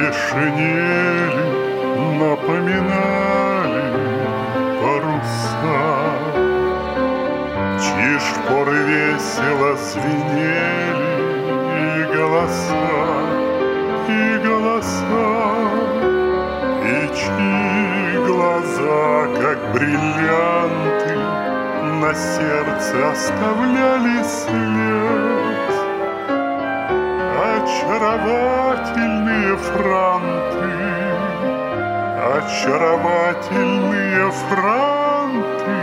шинели напоминали паруса, чьи шпоры весело звенели, и голоса, и чьи глаза, как бриллианты, на сердце оставляли след. Очаровательные франты, очаровательные франты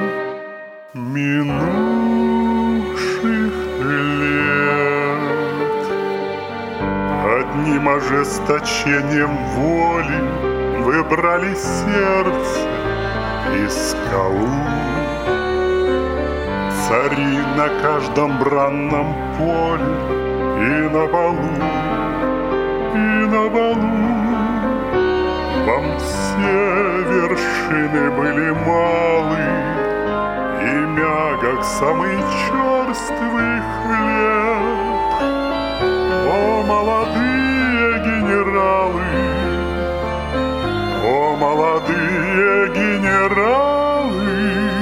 минувших лет. Одним ожесточением воли выбрали сердце и скалу. Цари на каждом бранном поле и на балу, вам все вершины были малы, и мягок самый черствый хлеб. О, молодые генералы, о, молодые генералы,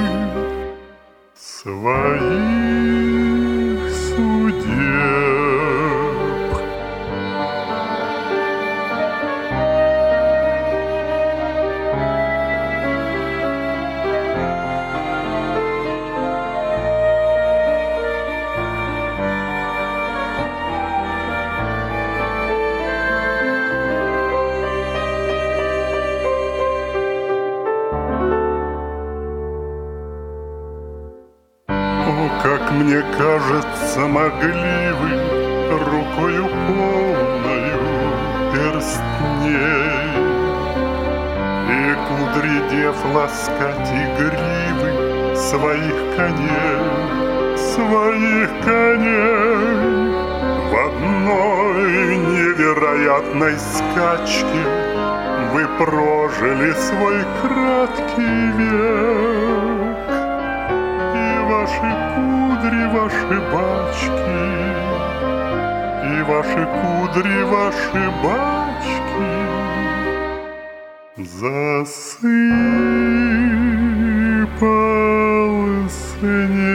своих судеб. О, как мне кажется, могли вы рукою полною перстней и кудри дев ласкать, и гривы своих коней. В одной невероятной скачке вы прожили свой краткий век. Ваши кудри, ваши бачки, и ваши кудри, ваши бачки засыпал снег.